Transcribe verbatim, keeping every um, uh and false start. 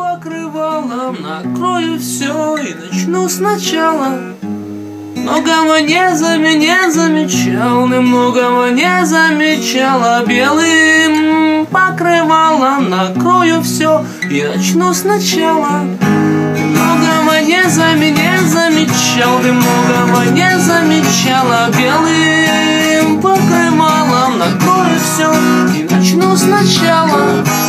покрывалом накрою все и начну сначала. Многого не, зам... не замечал, немногого не замечала. Белым покрывалом накрою все и начну сначала. Многого не, зам... не замечал, немногого не замечала. Белым покрывалом накрою все и начну сначала.